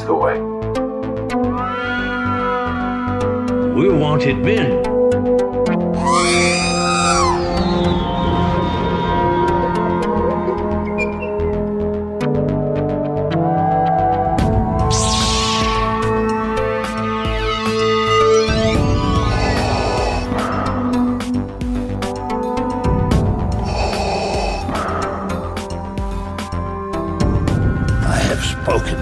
Castaway. We're wanted men. I have spoken.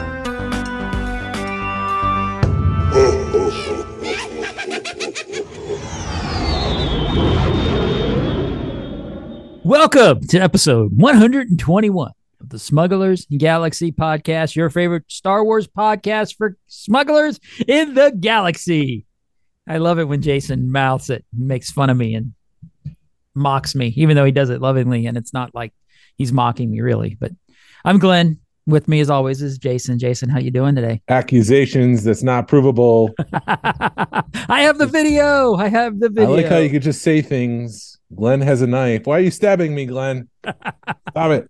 Welcome to episode 121 of the Smugglers Galaxy podcast, your favorite Star Wars podcast for smugglers in the galaxy. I love it when Jason mouths it, makes fun of me and mocks me, even though he does it lovingly, and it's not like he's mocking me really. But I'm Glenn. With me as always is Jason. Jason, how you doing today? Accusations that's not provable. I have the video. I like how you could just say things. Glenn has a knife. Why are you stabbing me, Glenn? Stop it.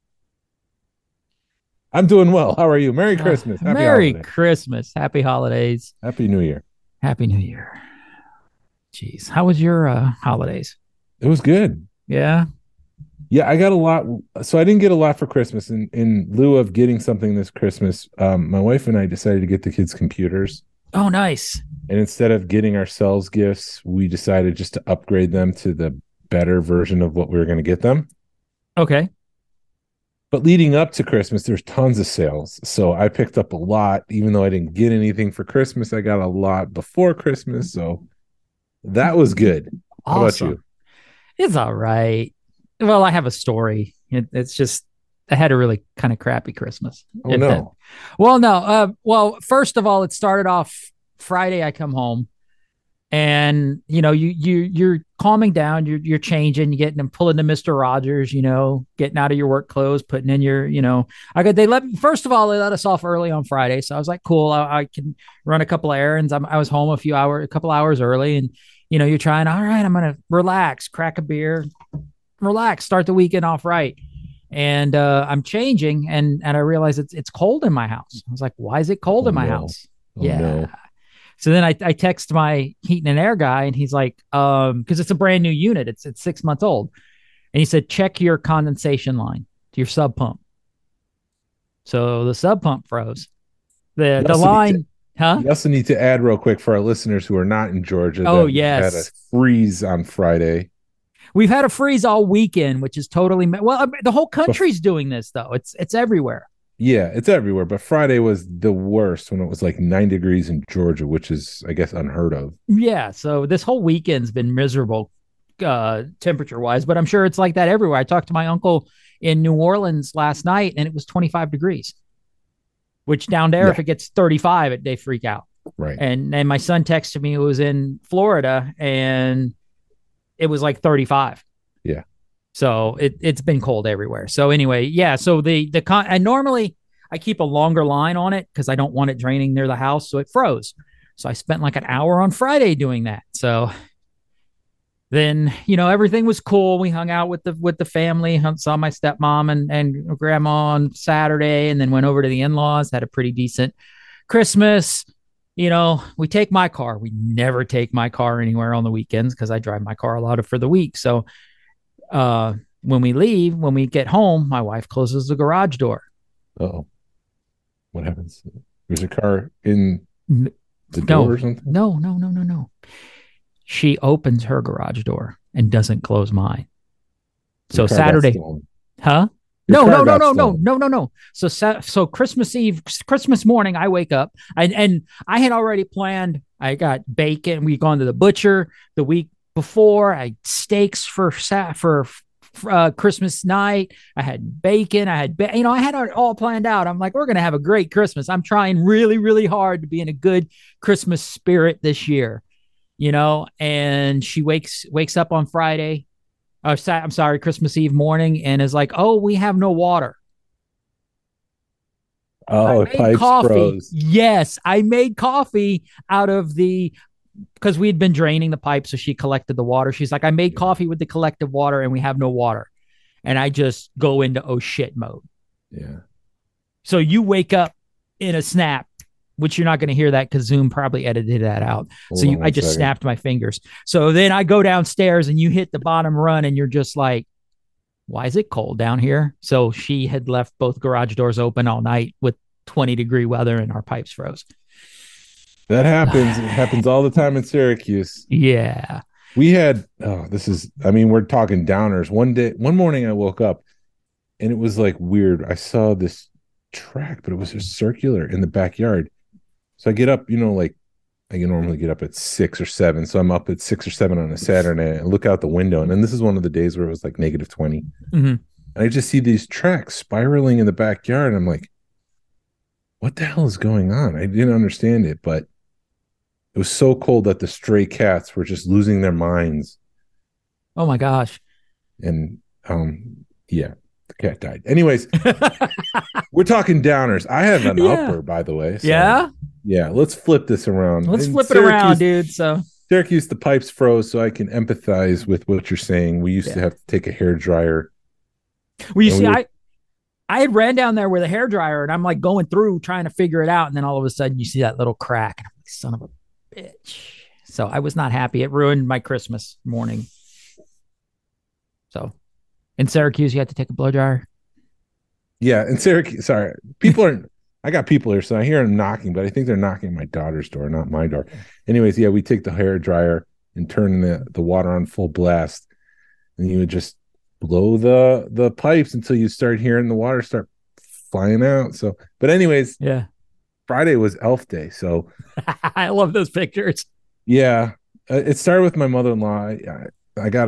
I'm doing well. How are you? Merry Christmas. Happy Merry holidays. Christmas. Happy holidays. Happy New Year. Happy New Year. Jeez. How was your holidays? It was good. Yeah. Yeah, I got a lot. So I didn't get a lot for Christmas. In lieu of getting something this Christmas, my wife and I decided to get the kids computers. Oh, nice. And instead of getting ourselves gifts, we decided just to upgrade them to the better version of what we were going to get them. Okay. But leading up to Christmas, there's tons of sales. So I picked up a lot, even though I didn't get anything for Christmas. I got a lot before Christmas. So that was good. Awesome. How about you? It's all right. Well, I have a story. It's just, I had a really kind of crappy Christmas. Oh, no. Well, no. Well, first of all, it started off Friday. I come home and, you know, you're calming down, you're changing, you're getting them, pulling to Mr. Rogers, you know, getting out of your work clothes, putting in your, you know, first of all, they let us off early on Friday. So I was like, cool, I can run a couple of errands. I was home a couple hours early, and, you know, you're trying, all right, I'm going to relax, crack a beer, relax, start the weekend off right. And I'm changing, and I realize it's cold in my house. I was like, why is it cold in my house? Yeah. No. So then I text my heating and air guy, and he's like, because it's a brand new unit, it's 6 months old. And he said, check your condensation line to your sub pump. So the sub pump froze. The line, huh? You also need to add real quick for our listeners who are not in Georgia. Oh, that yes. had a freeze on Friday. We've had a freeze all weekend, which is totally the whole country's doing this though. It's everywhere. Yeah, it's everywhere. But Friday was the worst when it was like 9 degrees in Georgia, which is, I guess, unheard of. Yeah. So this whole weekend's been miserable temperature wise, but I'm sure it's like that everywhere. I talked to my uncle in New Orleans last night, and it was 25 degrees, which down there, if it gets 35, they freak out. Right. And my son texted me, who was in Florida, and it was like 35. Yeah. So it's been cold everywhere. So anyway, yeah. So and normally I keep a longer line on it because I don't want it draining near the house. So it froze. So I spent like an hour on Friday doing that. So then, you know, everything was cool. We hung out with the family, saw my stepmom and grandma on Saturday, and then went over to the in-laws, had a pretty decent Christmas. You know, we take my car. We never take my car anywhere on the weekends because I drive my car a lot for the week. So when we get home, my wife closes the garage door. Uh-oh. What happens? There's a car in the door or something? No. She opens her garage door and doesn't close mine. So Saturday, huh? No. So Christmas morning, I wake up and I had already planned. I got bacon. We'd gone to the butcher the week before. I had steaks for Christmas night. I had bacon. I had it all planned out. I'm like, we're going to have a great Christmas. I'm trying really, really hard to be in a good Christmas spirit this year, you know, and she wakes up on Friday. Christmas Eve morning, and is like, oh, we have no water. Oh, pipes froze. Yes, I made coffee out of because we had been draining the pipe, so she collected the water. She's like, I made coffee with the collective water, and we have no water. And I just go into oh shit mode. Yeah. So you wake up in a snap, which you're not going to hear that because Zoom probably edited that out. Hold on I one just second. snapped my fingers. So then I go downstairs and you hit the bottom run and you're just like, why is it cold down here? So she had left both garage doors open all night with 20-degree weather and our pipes froze. That happens. It happens all the time in Syracuse. Yeah. We had, we're talking downers. One morning I woke up and it was like weird. I saw this track, but it was just circular in the backyard. So I get up, like I can normally get up at 6 or 7. So I'm up at 6 or 7 on a Saturday and look out the window. And then this is one of the days where it was like -20. Mm-hmm. And I just see these tracks spiraling in the backyard. And I'm like, what the hell is going on? I didn't understand it, but it was so cold that the stray cats were just losing their minds. Oh my gosh. And the cat died. Anyways, we're talking downers. I have an upper, by the way. So, yeah, let's flip this around. Let's flip it around, dude. So Syracuse, the pipes froze, so I can empathize with what you're saying. We used to have to take a hair dryer. Well, you see, I had ran down there with a hair dryer, and I'm like going through trying to figure it out, and then all of a sudden you see that little crack, and I'm like, son of a bitch. So I was not happy. It ruined my Christmas morning. So in Syracuse, you had to take a blow dryer. Yeah, in Syracuse. Sorry, I got people here, so I hear them knocking, but I think they're knocking at my daughter's door, not my door. Anyways, yeah, we take the hair dryer and turn the water on full blast, and you would just blow the pipes until you start hearing the water start flying out. So, but anyways, yeah, Friday was Elf Day, so I love those pictures. Yeah, it started with my mother-in-law. I got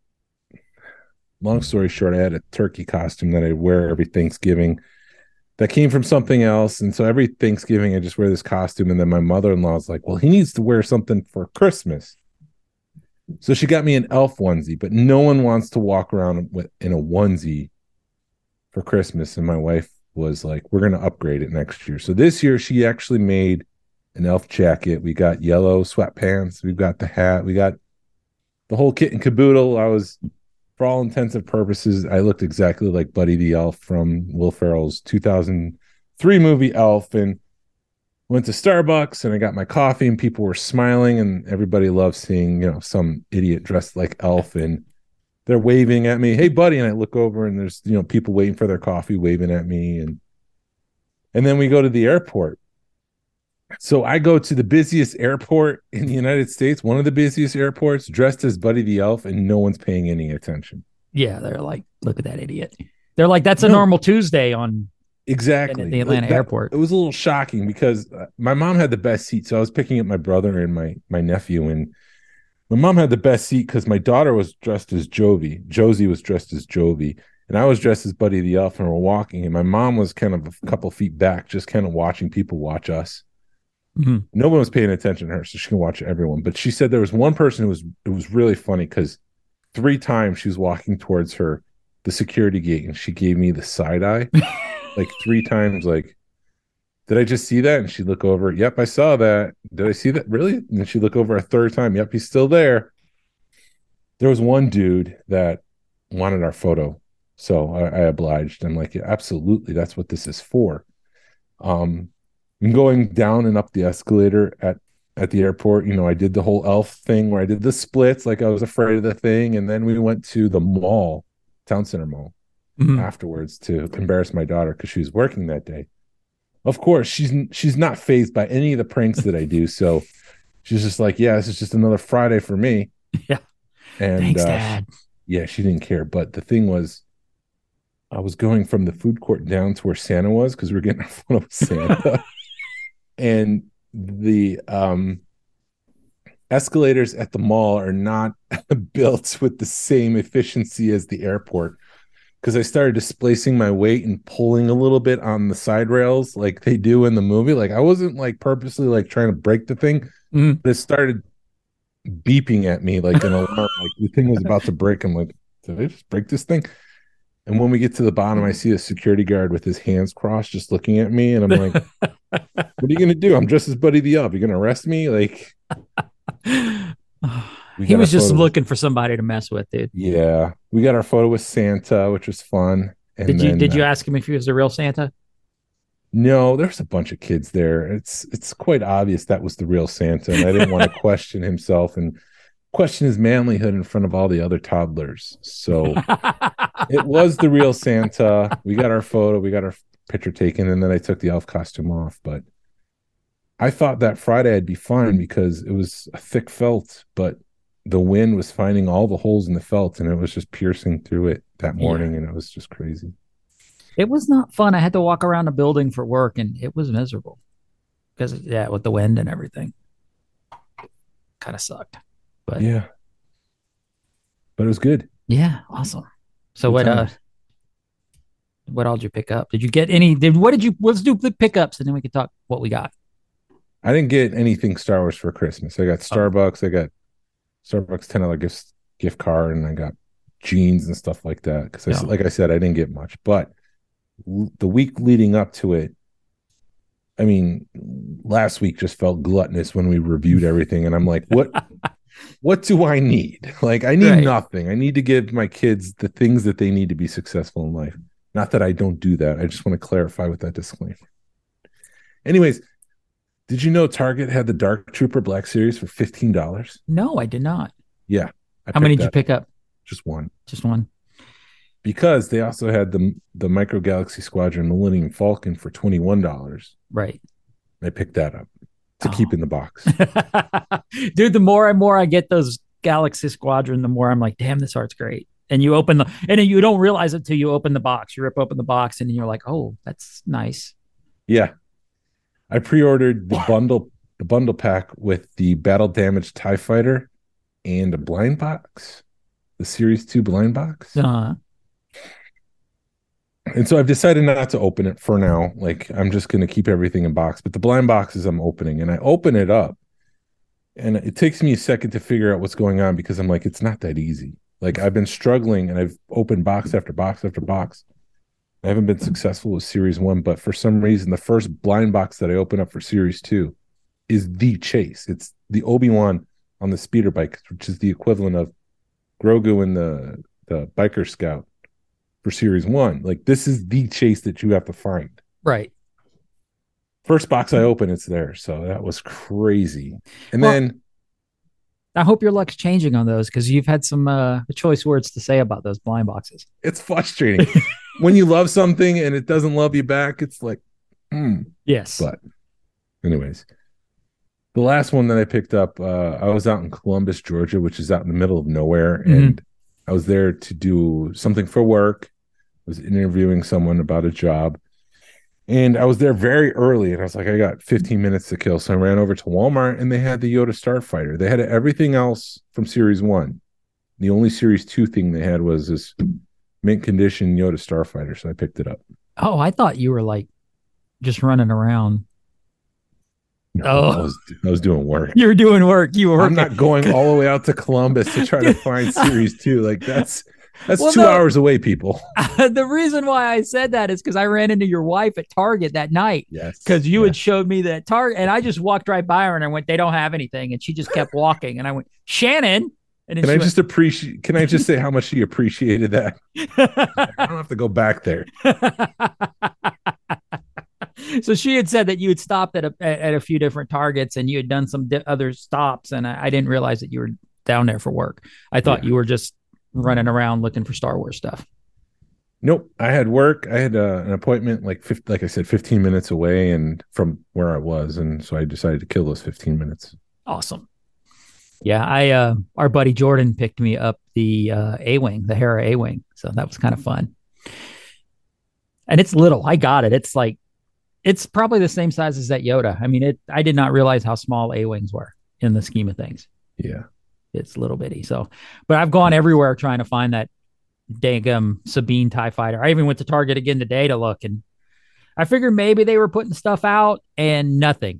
long story short, I had a turkey costume that I wear every Thanksgiving that came from something else. And so every Thanksgiving I just wear this costume. And then my mother-in-law's like, well, he needs to wear something for Christmas. So she got me an elf onesie, but no one wants to walk around in a onesie for Christmas. And my wife was like, we're going to upgrade it next year. So this year she actually made an elf jacket. We got yellow sweatpants. We've got the hat. We got the whole kit and caboodle. For all intents and purposes, I looked exactly like Buddy the Elf from Will Ferrell's 2003 movie Elf, and went to Starbucks and I got my coffee and people were smiling, and everybody loves seeing, some idiot dressed like Elf, and they're waving at me, hey buddy, and I look over and there's, people waiting for their coffee waving at me, and then we go to the airport. So I go to the busiest airport in the United States, one of the busiest airports, dressed as Buddy the Elf, and no one's paying any attention. Yeah, they're like, look at that idiot. They're like, that's a normal Tuesday on exactly the Atlanta airport. It was a little shocking because my mom had the best seat. So I was picking up my brother and my nephew, and my mom had the best seat because my daughter was dressed as Jovi. Josie was dressed as Jovi. And I was dressed as Buddy the Elf, and we're walking. And my mom was kind of a couple feet back, just kind of watching people watch us. Mm-hmm. No one was paying attention to her, so she can watch everyone. But she said there was one person it was really funny because 3 times she was walking towards the security gate, and she gave me the side eye, like 3 times. Like, did I just see that? And she'd look over. Yep, I saw that. Did I see that? Really? And then she'd look over a 3rd time. Yep, he's still there. There was one dude that wanted our photo, so I obliged. I'm like, yeah, absolutely, that's what this is for. And going down and up the escalator at the airport, I did the whole elf thing where I did the splits, like I was afraid of the thing. And then we went to the mall, Town Center Mall, afterwards to embarrass my daughter because she was working that day. Of course, she's not fazed by any of the pranks that I do. So she's just like, yeah, this is just another Friday for me. Yeah. And thanks, Dad. She didn't care. But the thing was, I was going from the food court down to where Santa was because we were getting our photo with Santa. And the escalators at the mall are not built with the same efficiency as the airport, because I started displacing my weight and pulling a little bit on the side rails like they do in the movie. Like I wasn't like purposely like trying to break the thing, but it started beeping at me like an alarm, like the thing was about to break. I'm like, did I just break this thing? And when we get to the bottom, I see a security guard with his hands crossed, just looking at me. And I'm like, what are you going to do? I'm dressed as Buddy the Elf. You're going to arrest me? Like, he was just looking for somebody to mess with, dude. Yeah. We got our photo with Santa, which was fun. And did you ask him if he was the real Santa? No, there's a bunch of kids there. It's quite obvious that was the real Santa, and I didn't want to question himself and question his manlyhood in front of all the other toddlers. So it was the real Santa. We got our photo, we got our picture taken, and then I took the elf costume off. But I thought that Friday I'd be fine because it was a thick felt, but the wind was finding all the holes in the felt, and it was just piercing through it that morning, and it was just crazy. It was not fun. I had to walk around the building for work, and it was miserable because, with the wind and everything. Kind of sucked. But yeah. But it was good. Yeah, awesome. So Good what all did you pick up? Did you get any? Let's do the pickups, and then we can talk what we got. I didn't get anything Star Wars for Christmas. I got Starbucks. I got Starbucks $10 gift card, and I got jeans and stuff like that. Because like I said, I didn't get much. But the week leading up to it, I mean, last week just felt gluttonous when we reviewed everything, and I'm like, what do I need? Like, I need nothing. I need to give my kids the things that they need to be successful in life. Not that I don't do that. I just want to clarify with that disclaimer. Anyways, did you know Target had the Dark Trooper Black Series for $15? No, I did not. Yeah. How many did you pick up? Just one. Just one. Because they also had the Micro Galaxy Squadron Millennium Falcon for $21. Right. I picked that up to keep in the box. Dude, the more and more I get those Galaxy Squadron, the more I'm like, damn, this art's great. And you open and you don't realize it till you open the box. You rip open the box and you're like, oh, that's nice. Yeah. I pre-ordered the bundle pack with the battle damaged TIE Fighter and a blind box, the Series 2 blind box. Uh-huh. And so I've decided not to open it for now. Like, I'm just going to keep everything in box. But the blind boxes I'm opening, and I open it up, and it takes me a second to figure out what's going on because I'm like, it's not that easy. Like, I've been struggling, and I've opened box after box after box. I haven't been successful with Series 1, but for some reason, the first blind box that I open up for Series 2 is the chase. It's the Obi-Wan on the speeder bike, which is the equivalent of Grogu in the Biker Scout for Series 1. Like, this is the chase that you have to find. Right. First box I open, it's there. So that was crazy. And then I hope your luck's changing on those because you've had some choice words to say about those blind boxes. It's frustrating. When you love something and it doesn't love you back, it's like, Yes. But anyways, the last one that I picked up, I was out in Columbus, Georgia, which is out in the middle of nowhere. Mm-hmm. And I was there to do something for work. I was interviewing someone about a job. And I was there very early, and I was like, I got 15 minutes to kill. So I ran over to Walmart, and they had the Yoda Starfighter. They had everything else from Series 1. The only Series 2 thing they had was this mint condition Yoda Starfighter, so I picked it up. Oh, I thought you were like just running around. No, I was doing work. You were doing work. You were working. I'm not going all the way out to Columbus to try to find Series 2. Like, that's 2 hours away, people. The reason why I said that is because I ran into your wife at Target that night. Yes. Because you had showed me that Target, and I just walked right by her and I went, they don't have anything. And she just kept walking. And I went, Shannon. And then can I just say how much she appreciated that? I don't have to go back there. So she had said that you had stopped at a few different Targets and you had done some other stops. And I didn't realize that you were down there for work. I thought you were just running around looking for Star Wars stuff. Nope. I had work. I had an appointment, like I said, 15 minutes away and from where I was. And so I decided to kill those 15 minutes. Awesome. Yeah. Our buddy Jordan picked me up the A-Wing, the Hera A-Wing. So that was kind of fun. And it's little. I got it. It's probably the same size as that Yoda. I mean, I did not realize how small A-Wings were in the scheme of things. Yeah. It's little bitty. So, but I've gone everywhere trying to find that dang Sabine TIE Fighter. I even went to Target again today to look, and I figured maybe they were putting stuff out and nothing.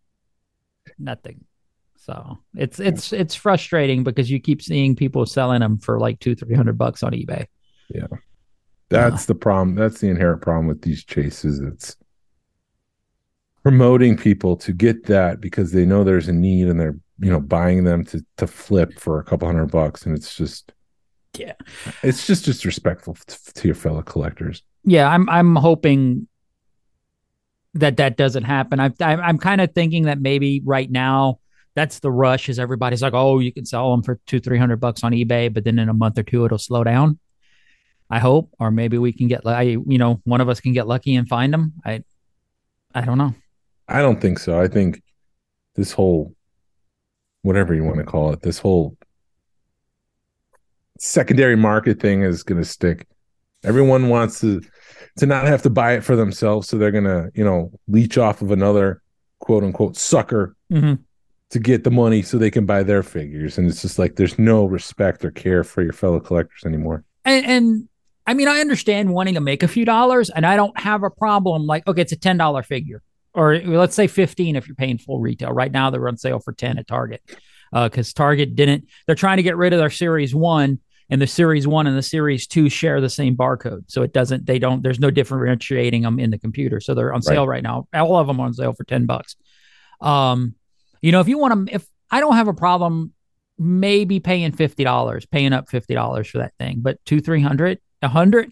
So it's frustrating because you keep seeing people selling them for like $200-300 on eBay. Yeah. That's the problem. That's the inherent problem with these chases. It's promoting people to get that because they know there's a need and they're, buying them to flip for $200, and it's just, it's just disrespectful to your fellow collectors. Yeah, I'm hoping that doesn't happen. I'm kind of thinking that maybe right now that's the rush, is everybody's like, oh, you can sell them for $200-300 on eBay, but then in a month or two it'll slow down. I hope, or maybe we can get, one of us can get lucky and find them. I don't know. I don't think so. I think this whole, whatever you want to call it, this whole secondary market thing is going to stick. Everyone wants to not have to buy it for themselves, so they're going to, leech off of another quote unquote sucker to get the money so they can buy their figures. And it's just like there's no respect or care for your fellow collectors anymore. And I mean, I understand wanting to make a few dollars, and I don't have a problem. Like, okay, it's a $10 figure, or let's say 15 if you're paying full retail. Right now, they're on sale for 10 at Target, because Target they're trying to get rid of their Series 1, and the Series 1 and the Series 2 share the same barcode. So there's no differentiating them in the computer. So they're on sale right now. All of them are on sale for $10. If you want to, if I don't have a problem maybe paying $50, paying up $50 for that thing, but $200-300, $100,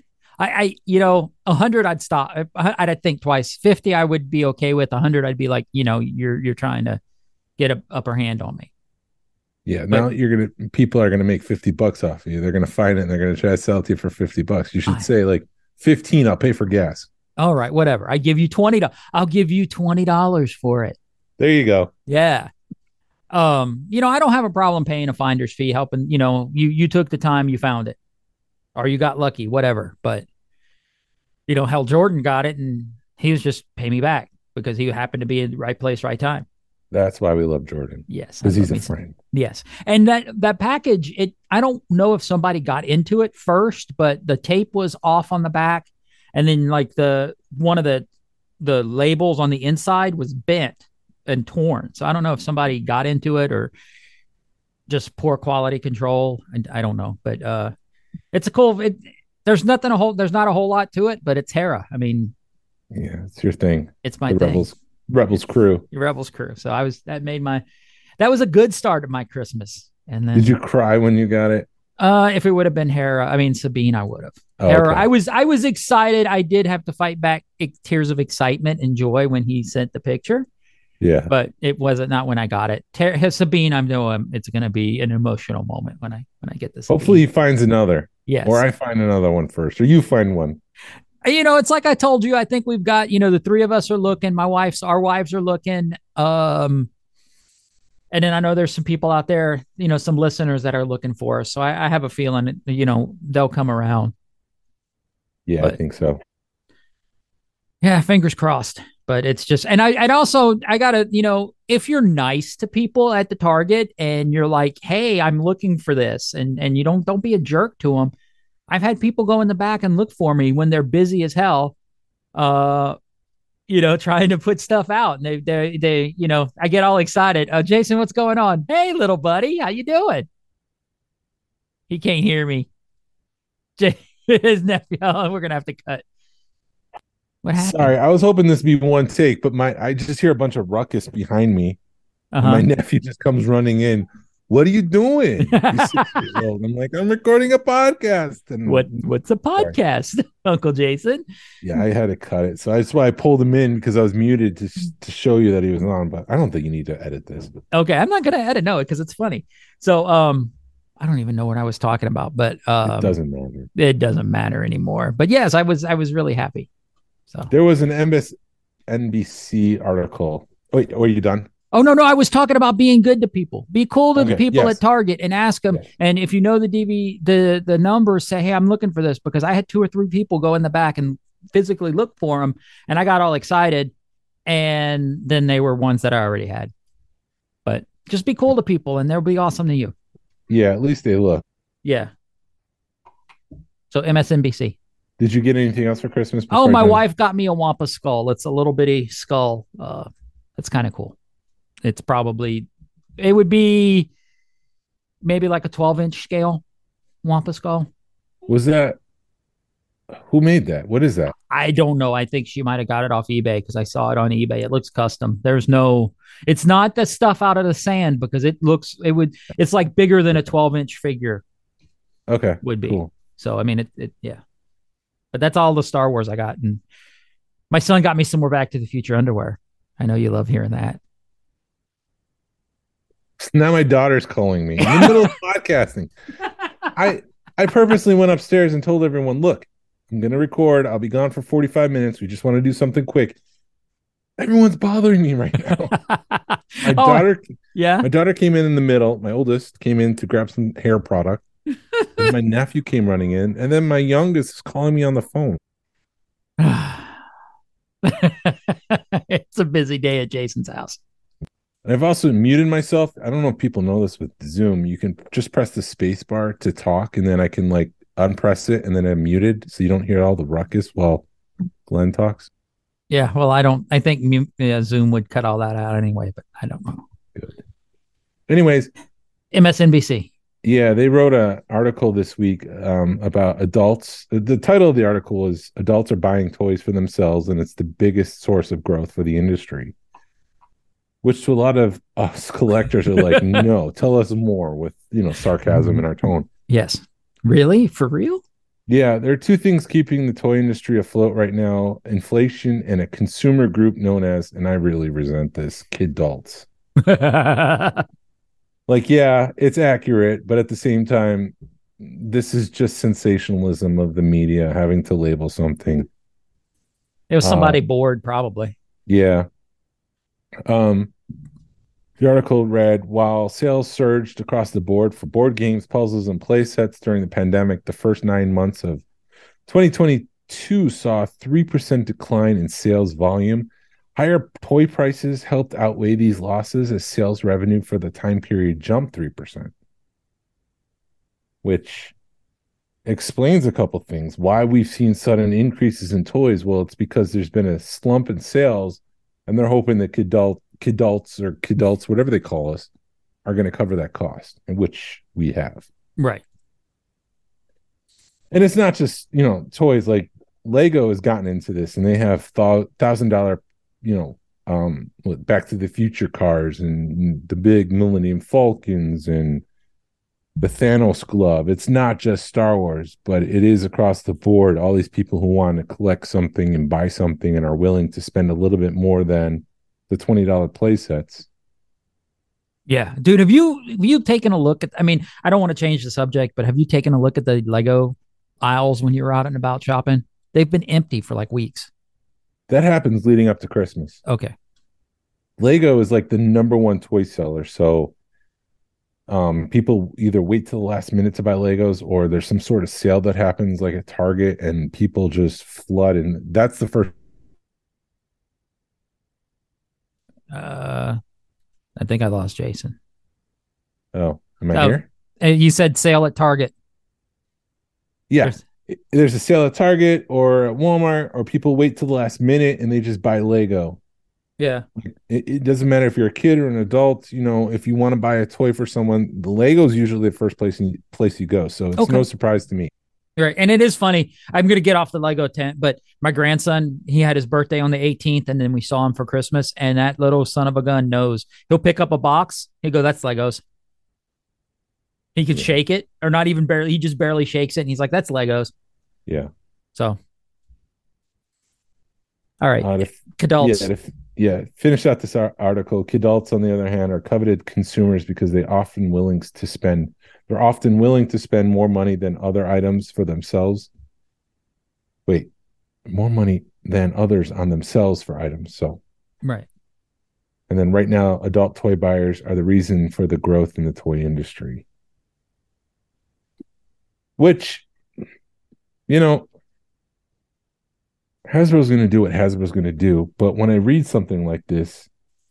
100 I'd stop. I'd think twice. 50 I would be okay with. 100 I'd be like, you're trying to get an upper hand on me. Yeah, now people are gonna make $50 off of you. They're gonna find it and they're gonna try to sell it to you for $50. You should say like 15. I'll pay for gas. All right, whatever. I give you $20. I'll give you $20 for it. There you go. Yeah. I don't have a problem paying a finder's fee, helping. You took the time, you found it, or you got lucky, whatever. But Hal Jordan got it, and he was just pay me back because he happened to be in the right place, right time. That's why we love Jordan. Yes, because he's a friend. Yes, and that package, I don't know if somebody got into it first, but the tape was off on the back, and then like one of the labels on the inside was bent and torn. So I don't know if somebody got into it or just poor quality control. And I don't know, but it's a cool. There's not a whole lot to it, but it's Hera. I mean, yeah, it's your thing. It's my thing. Rebels crew. Rebels crew. So that was a good start of my Christmas. And then did you cry when you got it? If it would have been Hera, Sabine, I would have. Oh, Hera, okay. I was excited. I did have to fight back tears of excitement and joy when he sent the picture. Yeah, but it wasn't not when I got it. Sabine, I know it's going to be an emotional moment when I get this. Hopefully, he finds another. Yes, or I find another one first, or you find one. It's like I told you. I think we've got the three of us are looking. Our wives are looking. And then I know there's some people out there, some listeners that are looking for us. So I have a feeling, they'll come around. Yeah, but I think so. Yeah, fingers crossed. But it's just, and I gotta, if you're nice to people at the Target and you're like, hey, I'm looking for this, and you don't be a jerk to them. I've had people go in the back and look for me when they're busy as hell, trying to put stuff out, and they I get all excited. Jason, what's going on? Hey, little buddy, how you doing? He can't hear me. His nephew. We're gonna have to cut. What happened? Sorry, I was hoping this would be one take, but I just hear a bunch of ruckus behind me. My nephew just comes running in. What are you doing? He's 6 years old. I'm like, I'm recording a podcast. And what's a podcast, sorry. Uncle Jason? Yeah, I had to cut it. So that's why I pulled him in, because I was muted to show you that he was on. But I don't think you need to edit this. Okay, I'm not going to edit. No, because it's funny. So I don't even know what I was talking about, but it doesn't matter. It doesn't matter anymore. But yes, I was really happy. So there was an MSNBC article. Wait, are you done? Oh, no. I was talking about being good to people. Be cool to the people at Target and ask them. Yes. And if you know the numbers, say, hey, I'm looking for this, because I had 2 or 3 people go in the back and physically look for them. And I got all excited. And then they were ones that I already had. But just be cool to people and they'll be awesome to you. Yeah, at least they look. Yeah. So MSNBC. Did you get anything else for Christmas? Oh, my wife got me a Wampa skull. It's a little bitty skull. It's kind of cool. It would be maybe like a 12-inch scale Wampa skull. Was that, who made that? What is that? I don't know. I think she might have got it off eBay, because I saw it on eBay. It looks custom. It's not the stuff out of the sand, because it's like bigger than a 12-inch figure. Okay. Would be. Cool. So, I mean, yeah. But that's all the Star Wars I got. And My son got me some more Back to the Future underwear. I know you love hearing that. Now my daughter's calling me in the middle of podcasting. I purposely went upstairs and told everyone, look, I'm going to record. I'll be gone for 45 minutes. We just want to do something quick. Everyone's bothering me right now. My daughter came in the middle. My oldest came in to grab some hair product. And my nephew came running in. And then my youngest is calling me on the phone. It's a busy day at Jason's house. And I've also muted myself. I don't know if people know this with Zoom. You can just press the space bar to talk, and then I can like unpress it, and then I'm muted so you don't hear all the ruckus while Glenn talks. Yeah, well, I think Zoom would cut all that out anyway, but I don't know. Good. Anyways, MSNBC. Yeah, they wrote an article this week about adults. The title of the article is "Adults Are Buying Toys for Themselves, and it's the biggest source of growth for the industry." Which to a lot of us collectors are like, no, tell us more, with sarcasm in our tone. Yes. Really? For real? Yeah, there are two things keeping the toy industry afloat right now: inflation and a consumer group known as, and I really resent this, kidults. Like, yeah, it's accurate, but at the same time, this is just sensationalism of the media having to label something. It was somebody bored, probably. Yeah. The article read, while sales surged across the board for board games, puzzles, and play sets during the pandemic, the first 9 months of 2022 saw a 3% decline in sales volume. Higher toy prices helped outweigh these losses as sales revenue for the time period jumped 3%, which explains a couple things. Why we've seen sudden increases in toys? Well, it's because there's been a slump in sales, and they're hoping that kidults, whatever they call us, are going to cover that cost, which we have. Right. And it's not just, toys. Like Lego has gotten into this, and they have $1,000, Back to the Future cars and the big Millennium Falcons and the Thanos glove. It's not just Star Wars, but it is across the board. All these people who want to collect something and buy something and are willing to spend a little bit more than the $20 play sets. Yeah, dude, have you taken a look at, I mean, I don't want to change the subject, but have you taken a look at the Lego aisles when you were out and about shopping? They've been empty for like weeks. That happens leading up to Christmas. Okay. Lego is like the number one toy seller. So people either wait till the last minute to buy Legos, or there's some sort of sale that happens like at Target and people just flood. And that's the first. I think I lost Jason. Oh, am I here? You said sale at Target. Yeah. There's a sale at Target or at Walmart, or people wait till the last minute and they just buy Lego. Yeah. It doesn't matter if you're a kid or an adult. If you want to buy a toy for someone, the Lego is usually the first place you go. So it's no surprise to me. Right. And it is funny. I'm going to get off the Lego tent, but my grandson, he had his birthday on the 18th, and then we saw him for Christmas, and that little son of a gun knows. He'll pick up a box. He'll go, that's Legos. He could shake it, or not even barely. He just barely shakes it, and he's like, that's Legos. Yeah. So. All right. Kidults. Finish out this article. Kidults, on the other hand, are coveted consumers because they're often willing to spend more money than other items for themselves. Wait, more money than others on themselves for items. So, right. And then right now, adult toy buyers are the reason for the growth in the toy industry. Which, Hasbro's going to do what Hasbro's going to do. But when I read something like this,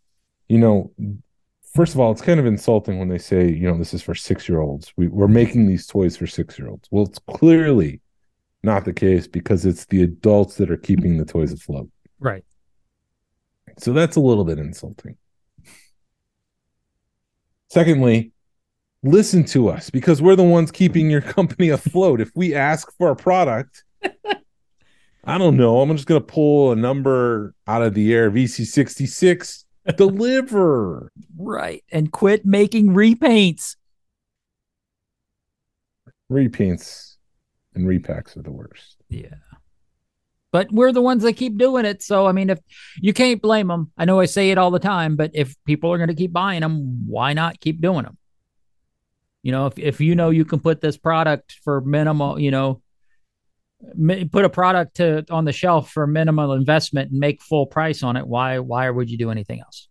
first of all, it's kind of insulting when they say, this is for 6-year-olds. We're making these toys for 6-year-olds. Well, it's clearly not the case, because it's the adults that are keeping the toys afloat. Right. So that's a little bit insulting. Secondly, listen to us, because we're the ones keeping your company afloat. If we ask for a product, I don't know, I'm just going to pull a number out of the air, VC66, deliver. Right. And quit making repaints. Repaints and repacks are the worst. Yeah. but we're the ones that keep doing it. So, I mean, if you can't blame them, I know I say it all the time, but if people are going to keep buying them, why not keep doing them? You know, if you know you can put this product for minimal, you know, put a product on the shelf for minimal investment and make full price on it, why would you do anything else?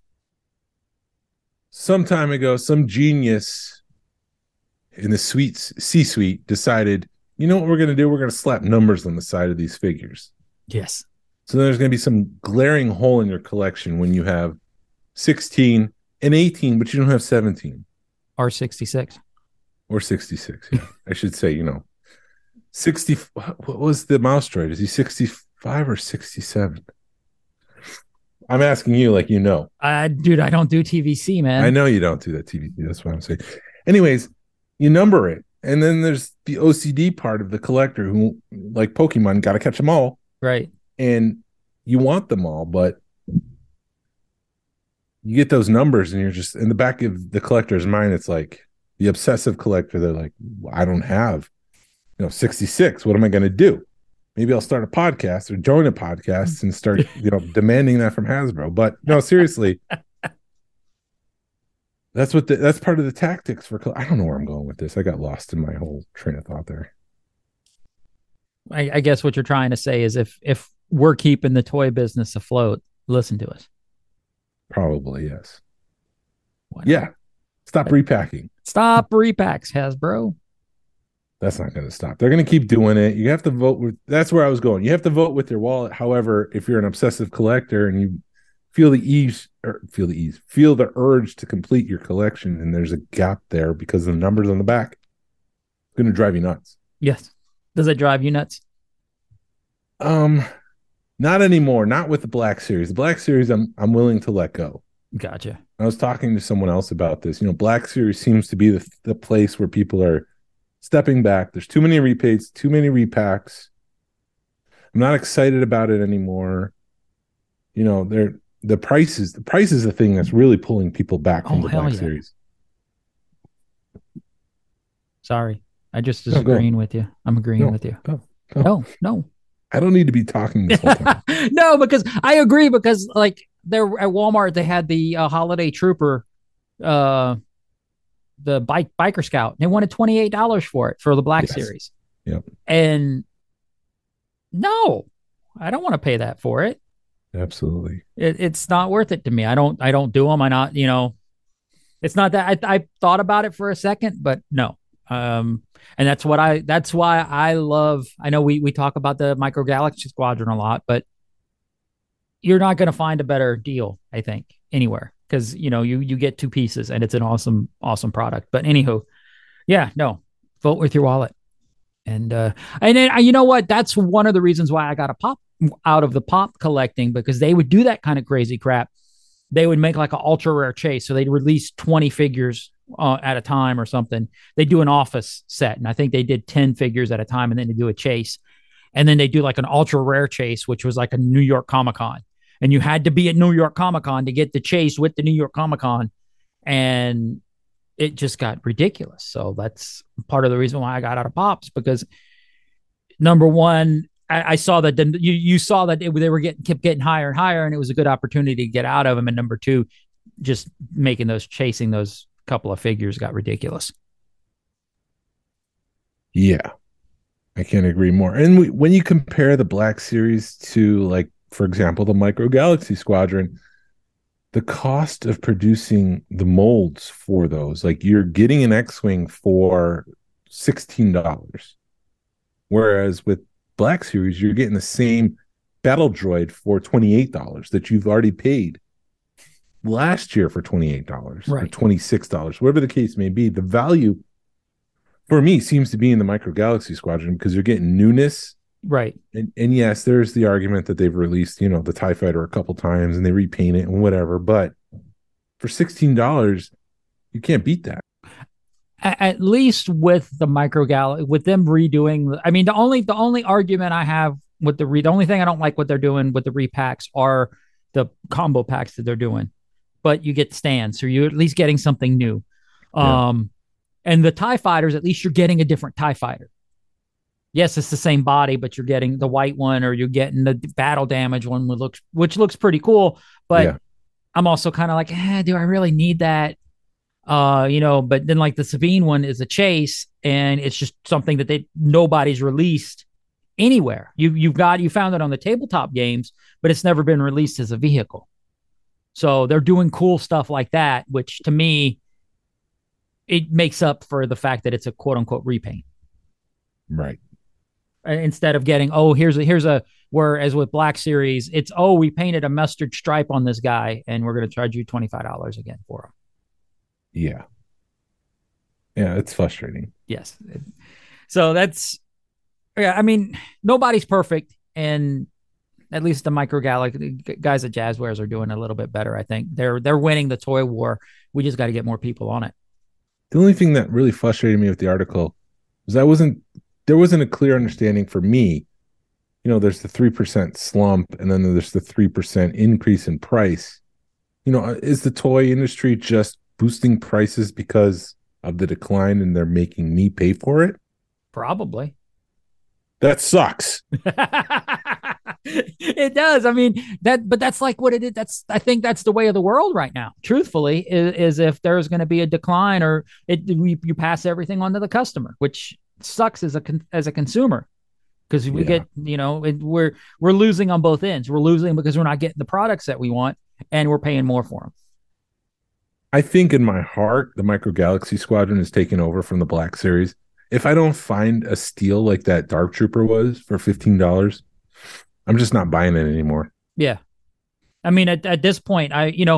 Some time ago, some genius in the C-suite decided, you know what we're going to do? We're going to slap numbers on the side of these figures. Yes. So there's going to be some glaring hole in your collection when you have 16 and 18, but you don't have 17. Or 66. Or 66, yeah. I should say, you know, 60. What was the mouse droid? Is he 65 or 67? I'm asking you like you know. Dude, I don't do TVC, man. I know you don't do that TVC. That's what I'm saying. Anyways, you number it. And then there's the OCD part of the collector who, like Pokemon, got to catch them all. Right. And you want them all, but you get those numbers and you're just in the back of the collector's mind. It's like the obsessive collector. They're like, I don't have, 66. What am I going to do? Maybe I'll start a podcast or join a podcast and start, demanding that from Hasbro. But no, seriously, that's part of the tactics for. I don't know where I'm going with this. I got lost in my whole train of thought there. I guess what you're trying to say is if we're keeping the toy business afloat, listen to us. Probably, yes. Yeah. Stop repacking. Stop repacks, Hasbro. That's not going to stop. They're going to keep doing it. You have to vote with. That's where I was going. You have to vote with your wallet. However, if you're an obsessive collector and you feel the urge to complete your collection, and there's a gap there because of the numbers on the back, it's going to drive you nuts. Yes. Does it drive you nuts? Not anymore. Not with the Black Series. The Black Series, I'm willing to let go. Gotcha. I was talking to someone else about this. Black Series seems to be the place where people are stepping back. There's too many repaints, too many repacks. I'm not excited about it anymore. The price is the thing that's really pulling people back from the Black Series. Sorry. I just disagreeing with you. I'm agreeing with you. No. I don't need to be talking this whole time. No, because I agree, because like they're at Walmart, they had the Holiday Trooper, the Biker Scout. They wanted $28 for it for the Black Series. Yep. And no, I don't want to pay that for it. Absolutely. It's not worth it to me. I don't do them. It's not that I thought about it for a second, but no. And that's why I love, I know we talk about the Micro Galaxy Squadron a lot, but you're not going to find a better deal, I think, anywhere. Cause you get two pieces and it's an awesome, awesome product. But anywho, yeah, no, vote with your wallet. And then, you know what? That's one of the reasons why I got a pop out of the pop collecting, because they would do that kind of crazy crap. They would make like an ultra rare chase. So they'd release 20 figures at a time or something. They do an office set. And I think they did 10 figures at a time, and then they do a chase. And then they do like an ultra rare chase, which was like a New York Comic-Con. And you had to be at New York Comic-Con to get the chase with the New York Comic-Con. And it just got ridiculous. So that's part of the reason why I got out of Pops, because number one, I saw that you saw that they were kept getting higher and higher, and it was a good opportunity to get out of them. And number two, just chasing those couple of figures got ridiculous. Yeah, I can't agree more. And when you compare the Black Series to, like, for example, the Micro Galaxy Squadron, the cost of producing the molds for those, like, you're getting an X-Wing for $16, whereas with Black Series, you're getting the same battle droid for $28 that you've already paid last year for $28 right, or $26, whatever the case may be. The value for me seems to be in the Micro Galaxy Squadron, because you're getting newness. Right. And yes, there's the argument that they've released, the TIE Fighter a couple times and they repaint it and whatever. But for $16, you can't beat that. At least with the Micro Galaxy, with them redoing, I mean, the only argument I have with the only thing I don't like what they're doing with the repacks are the combo packs that they're doing. But you get stands, so you're at least getting something new. Yeah. And the TIE Fighters, at least you're getting a different TIE Fighter. yes, it's the same body, but you're getting the white one or you're getting the battle damage one, which looks pretty cool. But Yeah. I'm also kind of like, do I really need that? But then like the Sabine one is a chase, and it's just something that nobody's released anywhere. You found it on the tabletop games, but it's never been released as a vehicle. So they're doing cool stuff like that, which to me, it makes up for the fact that it's a quote unquote repaint. Right. Instead of getting, here's a whereas with Black Series, it's, we painted a mustard stripe on this guy and we're going to charge you $25 again for him. Yeah. Yeah, it's frustrating. Yes. So that's, I mean, nobody's perfect, and at least the Micro Galaxy guys at Jazzwares are doing a little bit better. I think they're winning the toy war. We just got to get more people on it. The only thing that really frustrated me with the article was there wasn't a clear understanding for me. There's the 3% slump, and then there's the 3% increase in price. Is the toy industry just boosting prices because of the decline and they're making me pay for it? Probably. That sucks. It does. I mean, but that's like what it is. I think that's the way of the world right now. Truthfully, is if there's going to be a decline or you pass everything on to the customer, which sucks as a consumer, because we get, we're losing on both ends. We're losing because we're not getting the products that we want, and we're paying more for them. I think in my heart, the Micro Galaxy Squadron is taking over from the Black Series. If I don't find a steal like that Dark Trooper was for $15, I'm just not buying it anymore. Yeah. I mean, at this point,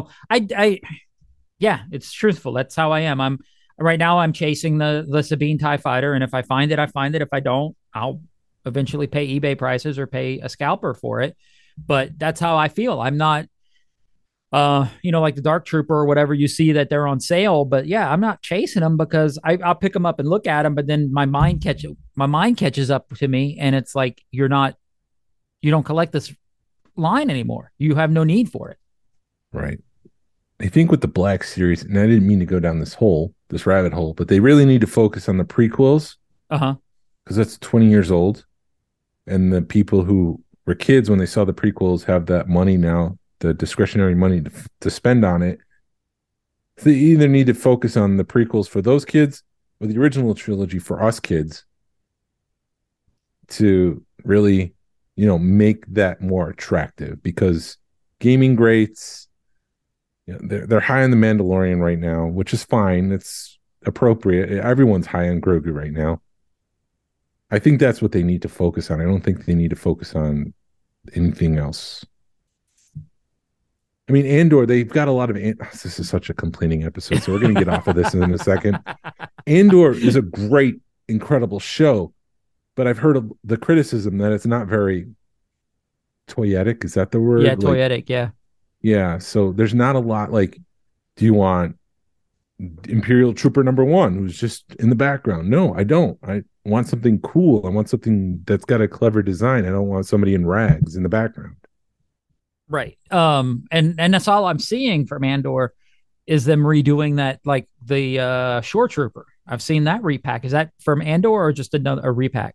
it's truthful. That's how I am. Right now I'm chasing the Sabine TIE Fighter. And if I find it, I find it. If I don't, I'll eventually pay eBay prices or pay a scalper for it. But that's how I feel. I'm not, like the Dark Trooper or whatever, you see that they're on sale, but yeah, I'm not chasing them because I'll pick them up and look at them, but then my mind catches up to me, and it's like, you don't collect this line anymore. You have no need for it. Right. I think with the Black Series, and I didn't mean to go down this rabbit hole, but they really need to focus on the prequels. Because that's 20 years old, and the people who were kids when they saw the prequels have that money now, the discretionary money to spend on it. So they either need to focus on the prequels for those kids or the original trilogy for us kids to really, make that more attractive, because gaming greats, they're high on the Mandalorian right now, which is fine. It's appropriate. Everyone's high on Grogu right now. I think that's what they need to focus on. I don't think they need to focus on anything else. I mean, Andor, they've got a lot of... This is such a complaining episode, so we're going to get off of this in a second. Andor is a great, incredible show, but I've heard of the criticism that it's not very toyetic. Is that the word? Yeah, toyetic, yeah. Yeah, so there's not a lot, like, do you want Imperial Trooper number 1 who's just in the background? No, I don't. I want something cool. I want something that's got a clever design. I don't want somebody in rags in the background. Right. And that's all I'm seeing from Andor is them redoing that, like the Shore Trooper. I've seen that repack. Is that from Andor or just a repack?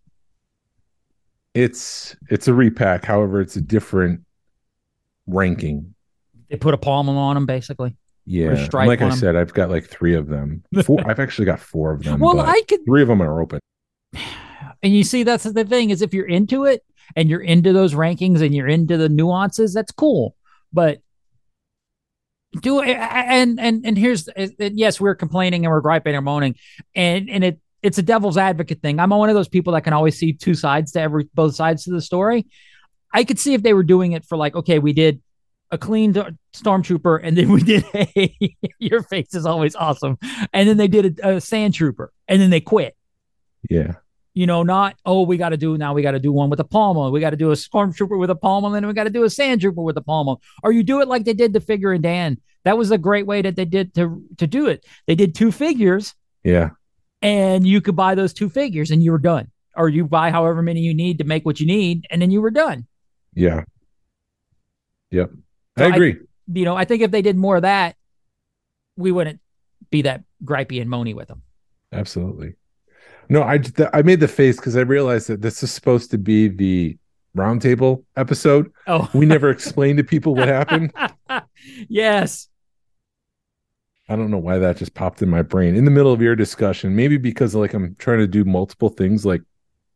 It's a repack. However, it's a different ranking. They put a pommel on them, basically. Yeah. Like I said, I've got like 3 of them. 4. I've actually got 4 of them. Well, 3 of them are open. And you see, that's the thing, is if you're into it and you're into those rankings and you're into the nuances, that's cool. But do it. And here's, yes, we're complaining and we're griping and moaning, and it's a devil's advocate thing. I'm one of those people that can always see both sides to the story. I could see if they were doing it for, like, okay, we did a clean stormtrooper, and then we did your face is always awesome, and then they did a sand trooper, and then they quit. Yeah. Not, we got to do one with a pommel. We got to do a stormtrooper with a pommel, and then we got to do a sand trooper with a pommel. Or you do it like they did the figure in Dan. That was a great way that they did to do it. They did 2 figures. Yeah. And you could buy those 2 figures and you were done. Or you buy however many you need to make what you need, and then you were done. Yeah. Yep. So I agree. I think if they did more of that, we wouldn't be that gripey and moany with them. Absolutely. No, I made the face because I realized that this is supposed to be the roundtable episode. Oh, We never explained to people what happened. yes. I don't know why that just popped in my brain in the middle of your discussion. Maybe because like I'm trying to do multiple things, like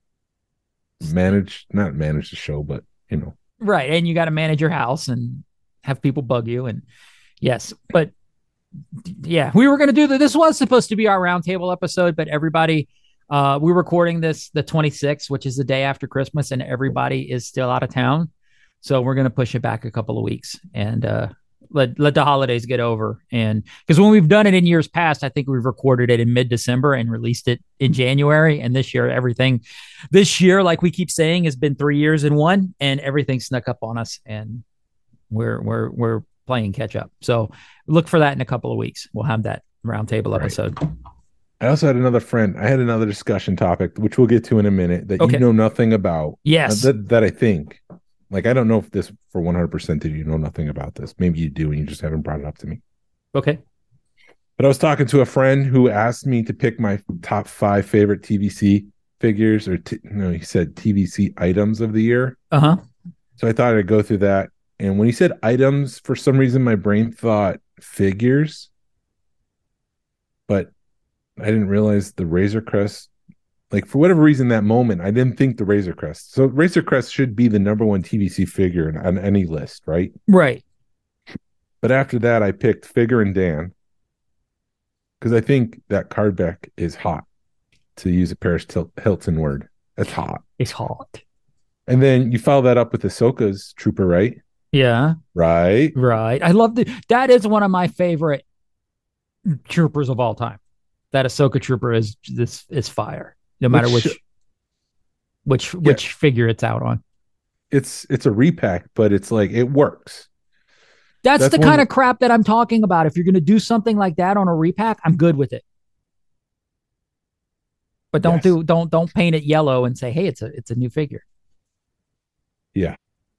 not manage the show, but you know. Right. And you got to manage your house and have people bug you. And yes, but yeah, we were going to do that. This was supposed to be our roundtable episode, but everybody, we're recording this the 26th, which is the day after Christmas, and everybody is still out of town. So we're going to push it back a couple of weeks and let the holidays get over. And because when we've done it in years past, I think we've recorded it in mid-December and released it in January. And this year, like we keep saying, has been 3 years in one, and everything snuck up on us, and we're playing catch up. So look for that in a couple of weeks. We'll have that roundtable episode. I also had another friend. I had another discussion topic, which we'll get to in a minute, that you know nothing about. Yes. That I think. Like, I don't know if this for 100% did you know nothing about this. Maybe you do and you just haven't brought it up to me. Okay. But I was talking to a friend who asked me to pick my top 5 favorite TVC figures, or he said TVC items of the year. Uh-huh. So I thought I'd go through that. And when he said items, for some reason, my brain thought figures. But I didn't realize the Razor Crest. Like, for whatever reason, that moment, I didn't think the Razor Crest. So Razor Crest should be the number one TVC figure on any list, right? Right. But after that, I picked Figure and Dan, because I think that card back is hot, to use a Paris Hilton word. That's hot. It's hot. And then you follow that up with Ahsoka's Trooper, right? Yeah. Right. I love that is one of my favorite troopers of all time. That Ahsoka Trooper is fire. No matter which figure it's out on. It's a repack, but it's like it works. That's the kind of crap that I'm talking about. If you're going to do something like that on a repack, I'm good with it. But don't paint it yellow and say, "Hey, it's a new figure." Yeah.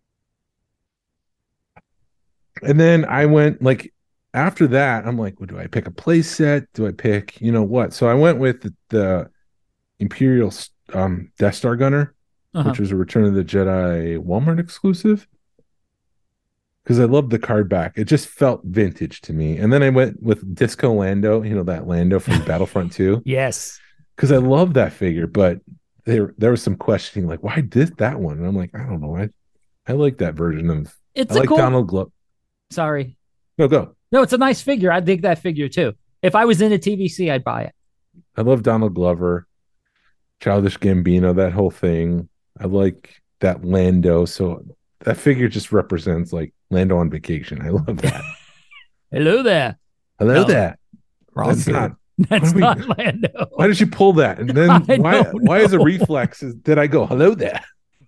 And then I went like after that, I'm like, well, do I pick a play set? Do I pick, what? So I went with the Imperial Death Star Gunner, which was a Return of the Jedi Walmart exclusive, because I loved the card back. It just felt vintage to me. And then I went with Disco Lando, that Lando from Battlefront 2. Yes. Because I love that figure, but there was some questioning, like, why did that one? And I'm like, I don't know. I like that version of it's I like Donald Glover. Sorry. No, go. No, it's a nice figure. I dig that figure too. If I was in a TVC, I'd buy it. I love Donald Glover. Childish Gambino, that whole thing. I like that Lando. So that figure just represents like Lando on vacation. I love that. Hello there. Hello there. Wrong. That's not Lando. Why did you pull that? And then why is a reflex? Did I go hello there?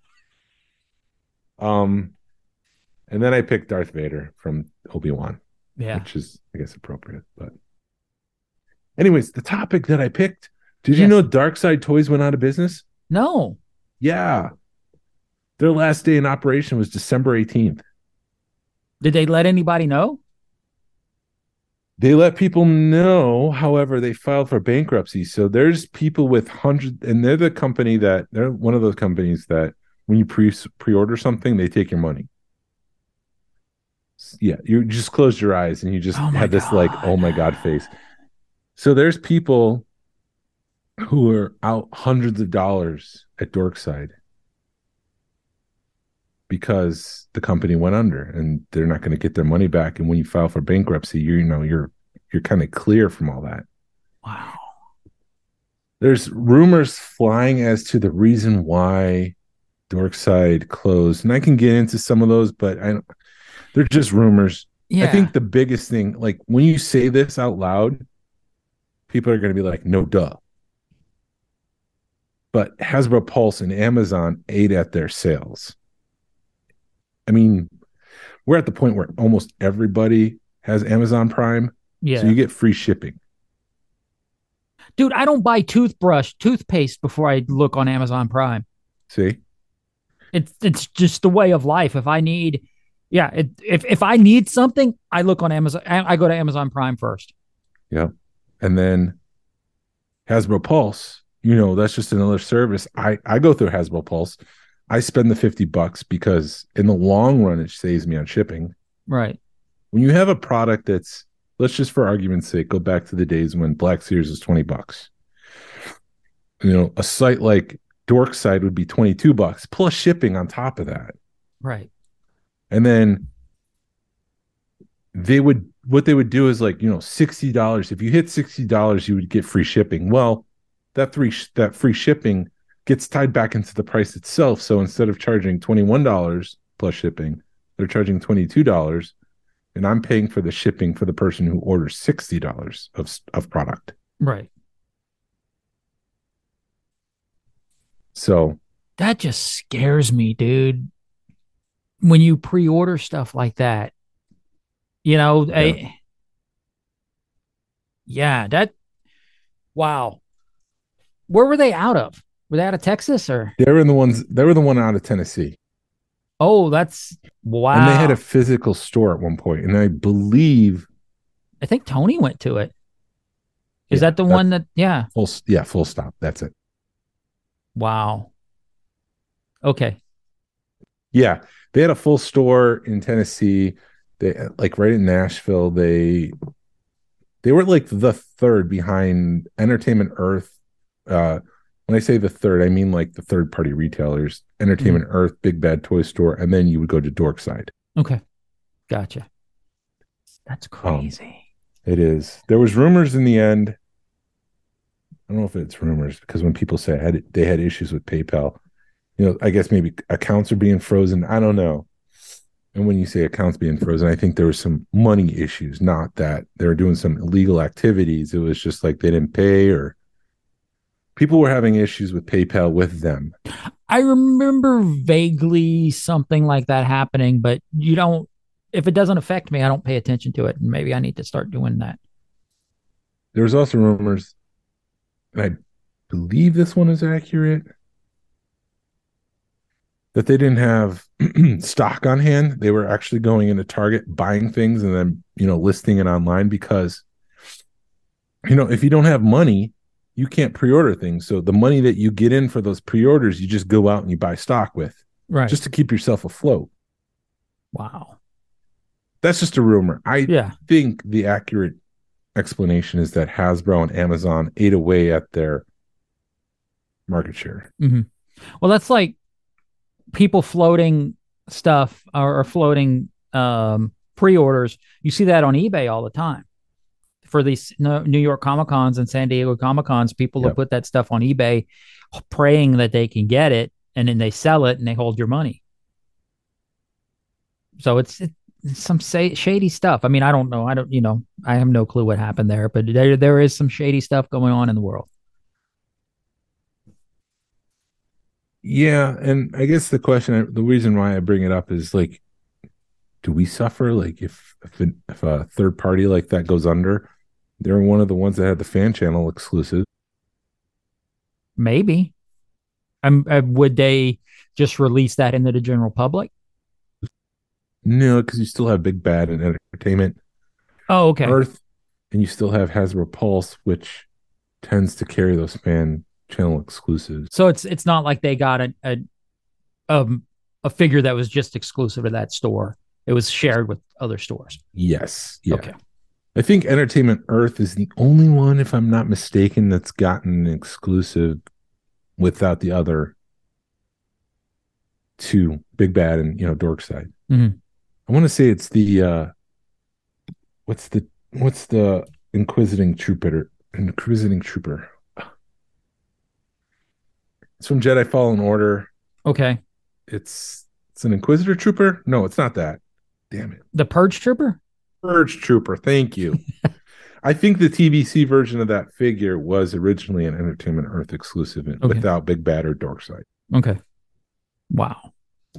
And then I picked Darth Vader from Obi-Wan. Yeah, which is, I guess, appropriate. But anyways, the topic that I picked. Did you know Dark Side Toys went out of business? No. Yeah. Their last day in operation was December 18th. Did they let anybody know? They let people know. However, they filed for bankruptcy. So there's people with hundreds, and they're one of those companies that when you pre-order something, they take your money. Yeah, you just closed your eyes and you just had this like, oh my God face. So there's people who are out hundreds of dollars at Dorkside because the company went under and they're not going to get their money back. And when you file for bankruptcy, you're kind of clear from all that. Wow. There's rumors flying as to the reason why Dorkside closed, and I can get into some of those, but they're just rumors. Yeah. I think the biggest thing, like when you say this out loud, people are going to be like, no, duh. But Hasbro Pulse and Amazon ate at their sales. I mean, we're at the point where almost everybody has Amazon Prime. Yeah. So you get free shipping. Dude, I don't buy toothpaste before I look on Amazon Prime. See? It's just the way of life. If I need if I need something, I look on Amazon. I go to Amazon Prime first. Yeah. And then Hasbro Pulse that's just another service. I go through Hasbro Pulse. I spend the $50 because in the long run, it saves me on shipping. Right. When you have a product that's, let's just for argument's sake, go back to the days when Black Series was $20. A site like Dorkside would be $22 plus shipping on top of that. Right. And then what they would do is like, $60. If you hit $60, you would get free shipping. Well, that free shipping gets tied back into the price itself. So instead of charging $21 plus shipping, they're charging $22, and I'm paying for the shipping for the person who orders $60 of product. Right. So that just scares me, dude. When you pre-order stuff like that, wow. Where were they out of? Were they out of Texas or? They were the one out of Tennessee. Oh, that's wow. And they had a physical store at one point, and I think Tony went to it. Is that the one that? Yeah. Full stop. That's it. Wow. Okay. Yeah, they had a full store in Tennessee. They like right in Nashville. They were like the third behind Entertainment Earth. When I say the third, I mean like the third party retailers, Entertainment Earth, Big Bad Toy Store, and then you would go to Dorkside. Okay. Gotcha. That's crazy. It is. There was rumors in the end. I don't know if it's rumors because when people say they had issues with PayPal, I guess maybe accounts are being frozen. I don't know. And when you say accounts being frozen, I think there was some money issues, not that they were doing some illegal activities. It was just like they didn't pay, or people were having issues with PayPal with them. I remember vaguely something like that happening, but if it doesn't affect me, I don't pay attention to it. And maybe I need to start doing that. There was also rumors, and I believe this one is accurate, that they didn't have stock on hand. They were actually going into Target, buying things, and then, listing it online because, if you don't have money, you can't pre-order things. So the money that you get in for those pre-orders, you just go out and you buy stock with, right? Just to keep yourself afloat. Wow. That's just a rumor. I think the accurate explanation is that Hasbro and Amazon ate away at their market share. Mm-hmm. Well, that's like people floating stuff or floating pre-orders. You see that on eBay all the time for these New York Comic Cons and San Diego Comic Cons. People will put that stuff on eBay praying that they can get it, and then they sell it and they hold your money. So it's some shady stuff. I mean, I don't know. I have no clue what happened there, but there is some shady stuff going on in the world. Yeah, and I guess the reason why I bring it up is like, do we suffer? Like if a third party like that goes under, they're one of the ones that had the fan channel exclusive. Maybe. Would they just release that into the general public? No, because you still have Big Bad and Entertainment. Oh, okay. Earth, and you still have Hasbro Pulse, which tends to carry those fan channel exclusives. So it's not like they got a figure that was just exclusive to that store. It was shared with other stores. Yes. Yeah. Okay. I think Entertainment Earth is the only one, if I'm not mistaken, that's gotten an exclusive without the other two, Big Bad and Dorkside. Mm-hmm. I want to say it's the what's the Inquisiting Trooper? It's from Jedi Fallen Order. Okay. It's an Inquisitor Trooper? No, it's not that. Damn it. The Purge Trooper? Purge Trooper. Thank you. I think the TVC version of that figure was originally an Entertainment Earth exclusive without Big Bad or Dorkside. Okay. Wow.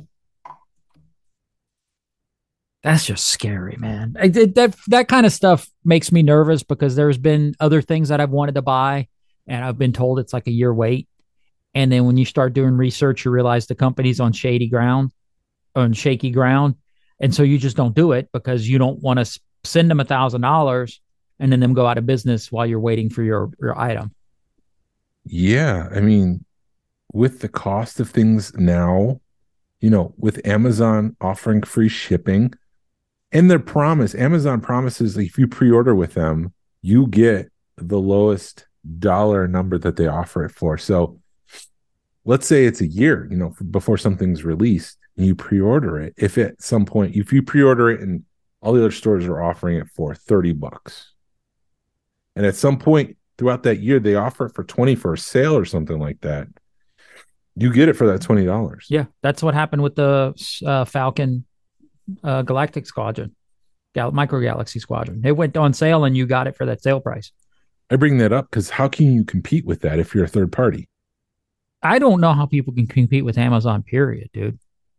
That's just scary, man. That kind of stuff makes me nervous because there's been other things that I've wanted to buy and I've been told it's like a year wait. And then when you start doing research, you realize the company's on shaky ground. And so you just don't do it because you don't want to send them $1,000 and then them go out of business while you're waiting for your item. Yeah, I mean, with the cost of things now, with Amazon offering free shipping and their promise, Amazon promises that if you pre-order with them, you get the lowest dollar number that they offer it for. So let's say it's a year, before something's released and you pre-order it. If at some point, if you pre-order it and all the other stores are offering it for $30, and at some point throughout that year, they offer it for 20 for a sale or something like that, you get it for that $20. Yeah, that's what happened with the Falcon Galactic Squadron, Micro Galaxy Squadron. It went on sale and you got it for that sale price. I bring that up because how can you compete with that if you're a third party? I don't know how people can compete with Amazon, period, dude.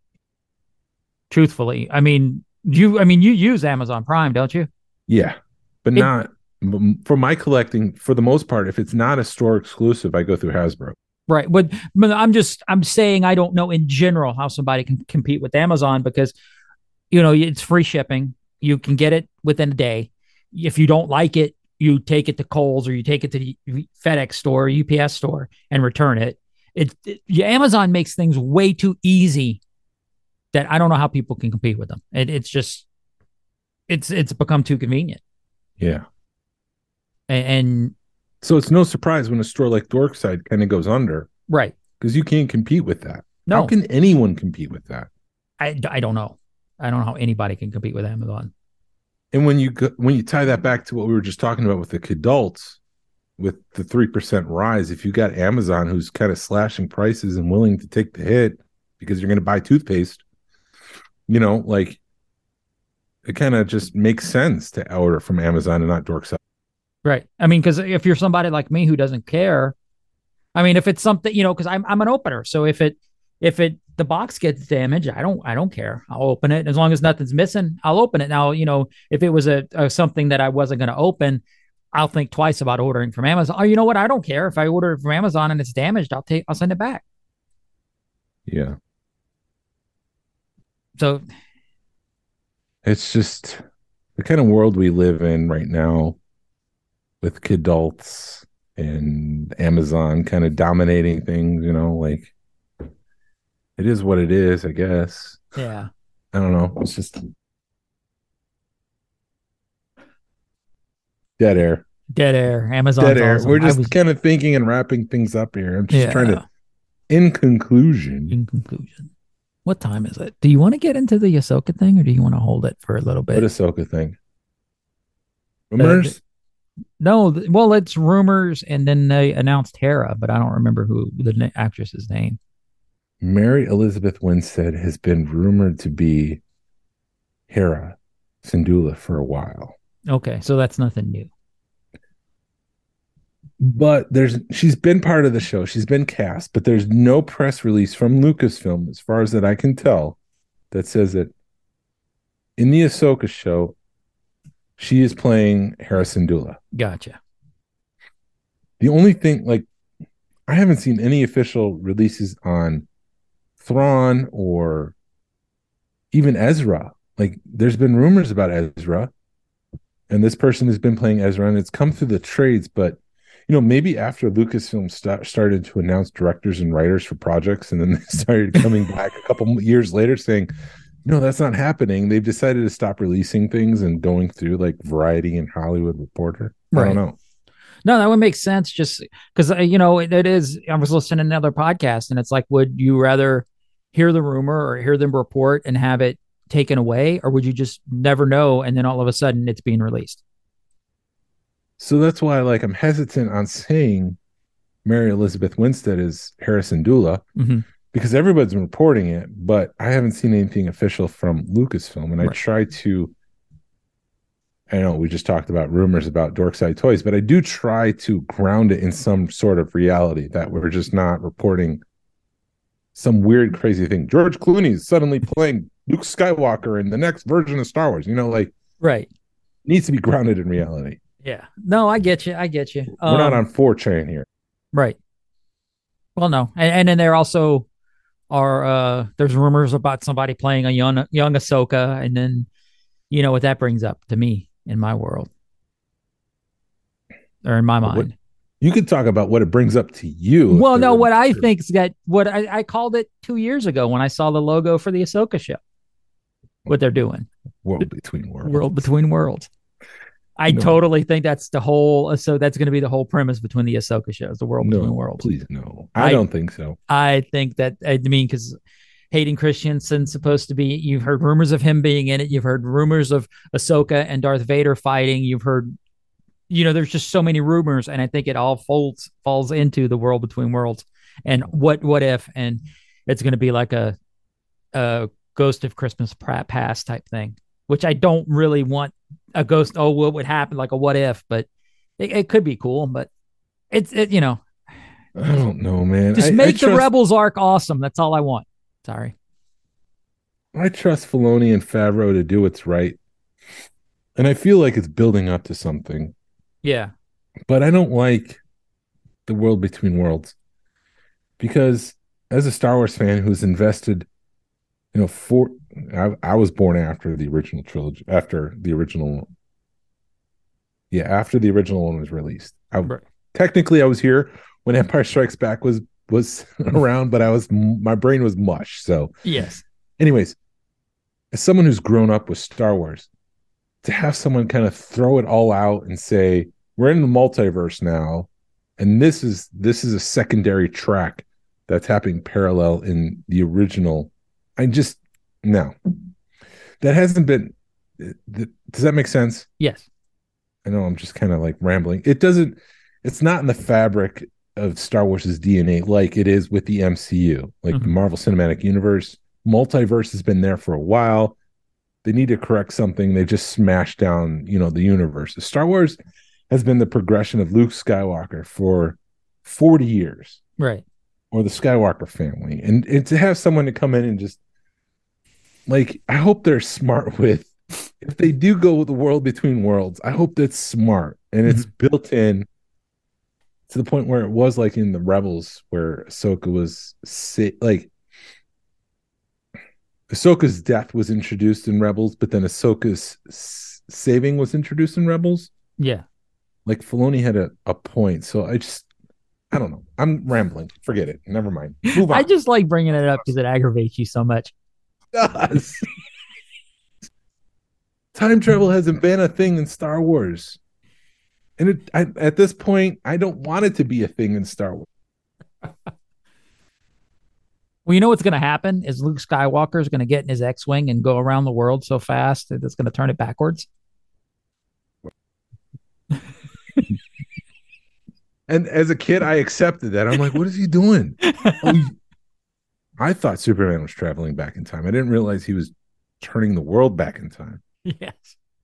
Truthfully. I mean, you use Amazon Prime, don't you? Yeah, but not for my collecting. For the most part, if it's not a store exclusive, I go through Hasbro. Right. But I'm saying I don't know in general how somebody can compete with Amazon because, it's free shipping. You can get it within a day. If you don't like it, you take it to Kohl's or you take it to the FedEx store, UPS store and return it. Amazon makes things way too easy that I don't know how people can compete with them. It's become too convenient. Yeah. And so it's no surprise when a store like Dorkside kind of goes under. Right. Because you can't compete with that. No. How can anyone compete with that? I don't know. I don't know how anybody can compete with Amazon. And when you tie that back to what we were just talking about with the kidults, with the 3% rise, if you got Amazon who's kind of slashing prices and willing to take the hit because you're going to buy toothpaste, it kind of just makes sense to order from Amazon and not Dorkside. Right. I mean, because if you're somebody like me who doesn't care, I mean, if it's something, because I'm an opener, so if the box gets damaged, I don't care. I'll open it as long as nothing's missing. I'll open it. Now, if it was a something that I wasn't going to open, I'll think twice about ordering from Amazon. Oh, you know what? I don't care if I order it from Amazon and it's damaged. I'll send it back. Yeah. So it's just the kind of world we live in right now, with kidults and Amazon kind of dominating things, it is what it is, I guess. Yeah. I don't know. It's just dead air. Dead air. Amazon. Dead air. Awesome. We're just kind of thinking and wrapping things up here. I'm just trying to. In conclusion. What time is it? Do you want to get into the Ahsoka thing, or do you want to hold it for a little bit? What Ahsoka thing? Rumors? No. Well, it's rumors, and then they announced Hera, but I don't remember who the actress's name. Mary Elizabeth Winstead has been rumored to be Hera Syndulla for a while. Okay, so that's nothing new. But she's been part of the show. She's been cast, but there's no press release from Lucasfilm, as far as that I can tell, that says that in the Ahsoka show, she is playing Hera Syndulla. Gotcha. The only thing, I haven't seen any official releases on Thrawn or even Ezra. There's been rumors about Ezra, and this person has been playing Ezra, and it's come through the trades, but maybe after Lucasfilm started to announce directors and writers for projects, and then they started coming back a couple years later saying, no, that's not happening. They've decided to stop releasing things and going through Variety and Hollywood Reporter. Right. I don't know. No, that would make sense just because, it is. I was listening to another podcast and it's would you rather hear the rumor or hear them report and have it taken away, or would you just never know and then all of a sudden it's being released? So that's why I'm hesitant on saying Mary Elizabeth Winstead is Hera Syndulla, because everybody's been reporting it, but I haven't seen anything official from Lucasfilm. And I try to, I know we just talked about rumors about Dorkside Toys, but I do try to ground it in some sort of reality, that we're just not reporting some weird, crazy thing. George Clooney is suddenly playing Luke Skywalker in the next version of Star Wars, right. Needs to be grounded in reality. Yeah. No, I get you. We're not on 4chan here. Right. Well, no. And then there also are, there's rumors about somebody playing a young Ahsoka. And then, what that brings up to me in my world or in my mind. You could talk about what it brings up to you. Well, no, what I think is that what I called it 2 years ago when I saw the logo for the Ahsoka show. What they're doing. World Between Worlds. World Between Worlds. I totally think that's the whole. So that's going to be the whole premise between the Ahsoka shows, the World Between Worlds. Please, no. I don't think so. I think that, I mean, because Hayden Christensen's supposed to be, you've heard rumors of him being in it. You've heard rumors of Ahsoka and Darth Vader fighting. You've heard, there's just so many rumors. And I think it all falls into the World Between Worlds. And what if, and it's going to be like a Ghost of Christmas Past type thing, which I don't really want a ghost. Oh, what would happen? Like a what if, but it could be cool, but I don't know, man. Just make the Rebels arc awesome. That's all I want. Sorry. I trust Filoni and Favreau to do what's right. And I feel like it's building up to something. Yeah. But I don't like the World Between Worlds. Because as a Star Wars fan who's invested, I was born after the original trilogy, after the original one was released. Technically I was here when Empire Strikes Back was around, but my brain was mush. So yes. Anyways, as someone who's grown up with Star Wars, to have someone kind of throw it all out and say, we're in the multiverse now, and this is a secondary track that's happening parallel in the original. No. That hasn't been, does that make sense? Yes. I know I'm just kind of like rambling. It's not in the fabric of Star Wars' DNA like it is with the MCU, like the Marvel Cinematic Universe. Multiverse has been there for a while. They need to correct something. They just smashed down, the universe. Star Wars has been the progression of Luke Skywalker for 40 years. Right. Or the Skywalker family. And to have someone to come in and just, like, I hope they're smart with, if they do go with the World Between Worlds, I hope that's smart and it's built in to the point where it was like in the Rebels, where Ahsoka was Ahsoka's death was introduced in Rebels, but then Ahsoka's saving was introduced in Rebels. Yeah. Like Filoni had a point. So I don't know. I'm rambling. Forget it. Never mind. Move on. I just like bringing it up because it aggravates you so much. Does. Time travel hasn't been a thing in Star Wars. And at this point, I don't want it to be a thing in Star Wars. Well, you know what's going to happen is Luke Skywalker is going to get in his X-Wing and go around the world so fast that it's going to turn it backwards. And as a kid, I accepted that. I'm like, what is he doing? I thought Superman was traveling back in time. I didn't realize he was turning the world back in time. Yes.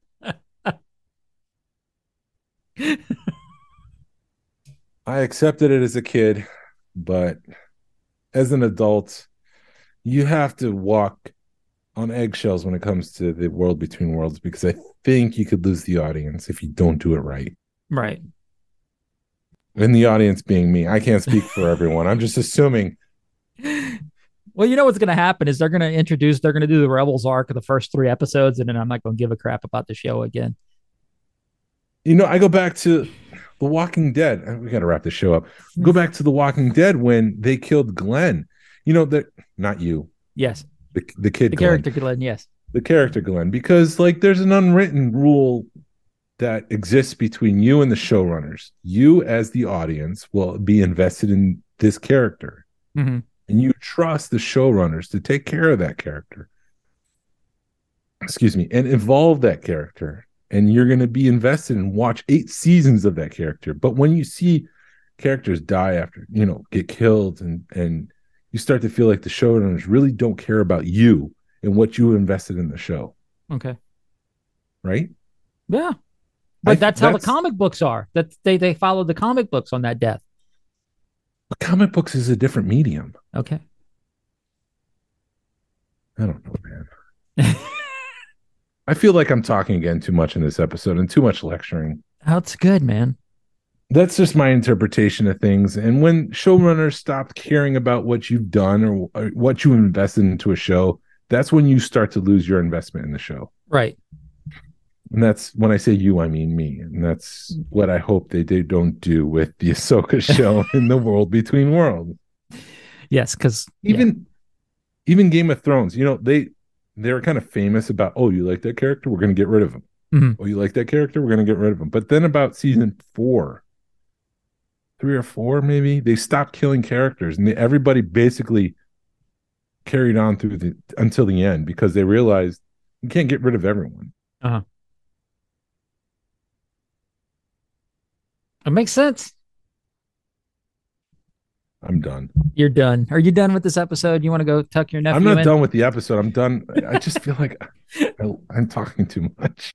I accepted it as a kid, but as an adult, you have to walk on eggshells when it comes to the World Between Worlds, because I think you could lose the audience if you don't do it right. Right. And the audience being me. I can't speak for everyone. I'm just assuming. Well, you know what's going to happen is they're going to do the Rebels arc of the first 3 episodes, and then I'm not going to give a crap about the show again. I go back to The Walking Dead. We got to wrap the show up. Go back to The Walking Dead when they killed Glenn. Not you. Yes. The kid. The character Glenn, yes. The character Glenn. Because there's an unwritten rule that exists between you and the showrunners. You as the audience will be invested in this character. Mm-hmm. And you trust the showrunners to take care of that character. And evolve that character. And you're going to be invested and watch 8 seasons of that character. But when you see characters die after, get killed, and you start to feel like the showrunners really don't care about you and what you invested in the show. Okay. Right? Yeah. But that's how the comic books are. That they followed the comic books on that death. But comic books is a different medium. Okay. I don't know, man. I feel like I'm talking again too much in this episode and too much lecturing. That's good, man. That's just my interpretation of things. And when showrunners stop caring about what you've done or what you invested into a show, that's when you start to lose your investment in the show. Right. And that's when I say you, I mean me. And that's what I hope they don't do with the Ahsoka show in the World Between Worlds. Yes, because Even Game of Thrones, they were kind of famous about, oh, you like that character? We're going to get rid of him. Mhm. Oh, you like that character? We're going to get rid of him. But then about season 4, 3 or 4, maybe, they stopped killing characters. And everybody basically carried on until the end because they realized you can't get rid of everyone. Uh-huh. It makes sense. I'm done. You're done. Are you done with this episode? You want to go tuck your nephew I'm not in? done with the episode. I'm done. I just feel like I'm talking too much.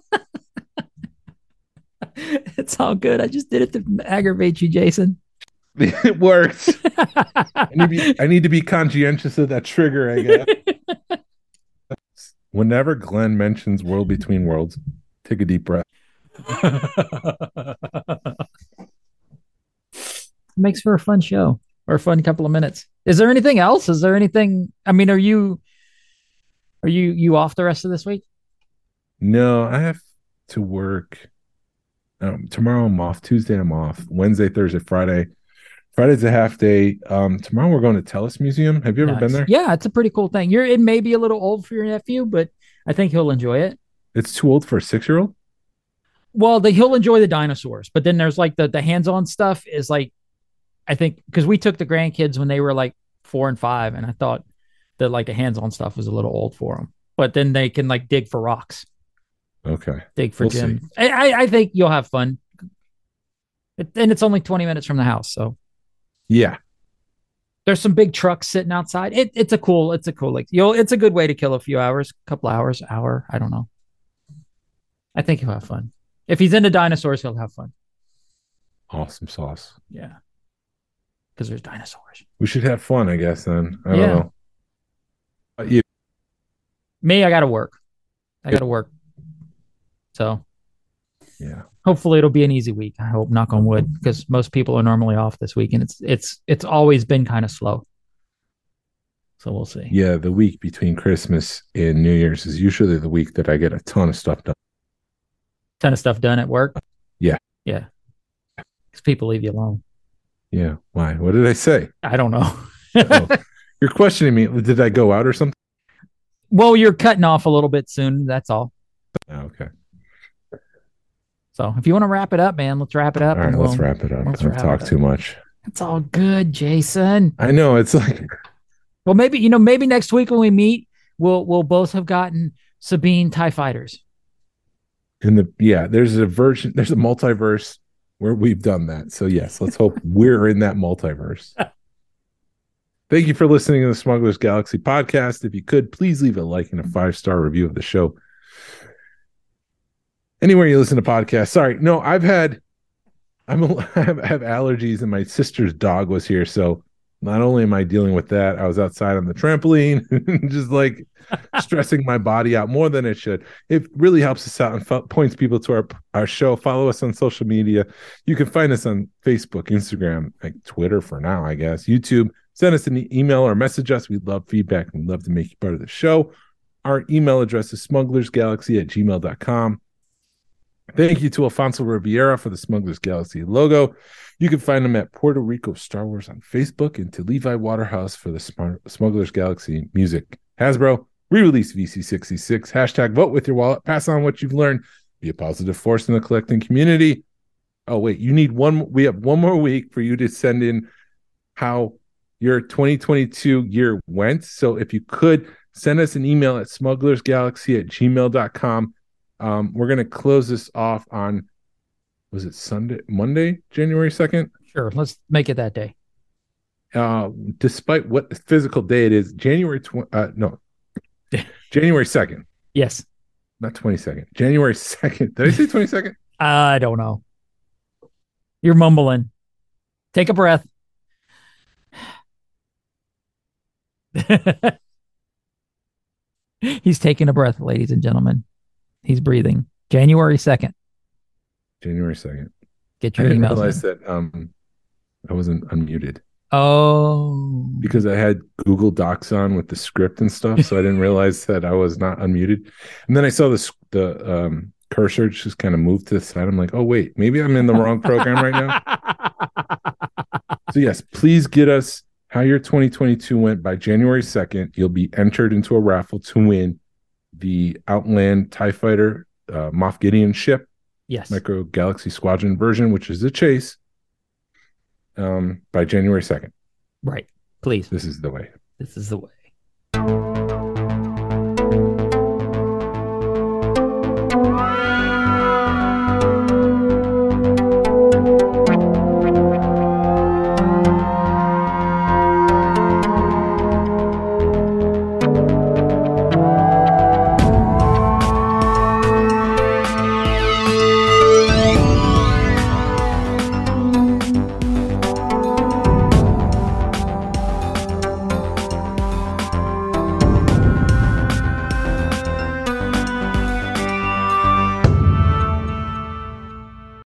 It's all good. I just did it to aggravate you, Jason. It works. I need to be conscientious of that trigger, I guess. Whenever Glenn mentions World Between Worlds, take a deep breath. Makes for a fun show or a fun couple of minutes. Is there anything else? Is there anything? I mean, are you off the rest of this week? No, I have to work. Tomorrow I'm off. Tuesday I'm off. Wednesday, Thursday, Friday. Friday's a half day. Tomorrow we're going to Tellus Museum. Have you ever been there? Yeah, it's a pretty cool thing. It may be a little old for your nephew, but I think he'll enjoy it. It's too old for a 6-year-old? Well, he'll enjoy the dinosaurs, but then there's like the hands-on stuff is like, I think, because we took the grandkids when they were like 4 and 5, and I thought that like the hands-on stuff was a little old for them. But then they can like dig for rocks. Okay. Dig for gems. I think you'll have fun. And it's only 20 minutes from the house, so yeah. There's some big trucks sitting outside. It's a cool like it's a good way to kill a few hours, couple hours, hour. I don't know. I think he'll have fun. If he's into dinosaurs, he'll have fun. Awesome sauce. Yeah. Because there's dinosaurs. We should have fun, I guess, then. I don't know. You. Me, I got to work. So, yeah. Hopefully it'll be an easy week. I hope, knock on wood, because most people are normally off this week, and it's always been kind of slow. So we'll see. Yeah, the week between Christmas and New Year's is usually the week that I get a ton of stuff done. Ton of stuff done at work? Yeah. Yeah. Because people leave you alone. Yeah. Why? What did I say? I don't know. You're questioning me. Did I go out or something? Well, you're cutting off a little bit soon. That's all. Oh, okay. So if you want to wrap it up, man, let's wrap it up. All right, let's wrap it up. I've talked too much. It's all good, Jason. I know. It's like, well, maybe next week when we meet, we'll both have gotten Sabine TIE fighters. There's a multiverse where we've done that. So yes, let's hope we're in that multiverse. Thank you for listening to the Smugglers Galaxy podcast. If you could, please leave a like and a 5-star review of the show. Anywhere you listen to podcasts. Sorry. No, I have allergies, and my sister's dog was here. So not only am I dealing with that, I was outside on the trampoline, just like stressing my body out more than it should. It really helps us out and points people to our show. Follow us on social media. You can find us on Facebook, Instagram, like Twitter for now, I guess, YouTube. Send us an email or message us. We'd love feedback. We'd love to make you part of the show. Our email address is smugglersgalaxy@gmail.com. Thank you to Alfonso Riviera for the Smugglers Galaxy logo. You can find him at Puerto Rico Star Wars on Facebook, and to Levi Waterhouse for the Smugglers Galaxy music. Hasbro, re-release VC66. Hashtag vote with your wallet. Pass on what you've learned. Be a positive force in the collecting community. Oh, wait, we have one more week for you to send in how your 2022 year went. So if you could, send us an email at smugglersgalaxy@gmail.com. We're going to close this off on, was it Monday, January 2nd? Sure. Let's make it that day. Despite what physical day it is, January 2nd. Yes. Not 22nd. January 2nd. Did I say 22nd? I don't know. You're mumbling. Take a breath. He's taking a breath, ladies and gentlemen. He's breathing. January 2nd. January 2nd. Get your emails. I didn't realize that I wasn't unmuted. Oh. Because I had Google Docs on with the script and stuff, so I didn't realize that I was not unmuted. And then I saw the cursor just kind of moved to the side. I'm like, oh wait, maybe I'm in the wrong program right now. So yes, please get us how your 2022 went by January 2nd. You'll be entered into a raffle to win the Outland TIE Fighter Moff Gideon ship. Yes. Micro Galaxy Squadron version, which is a chase, by January 2nd. Right. Please. This is the way. This is the way.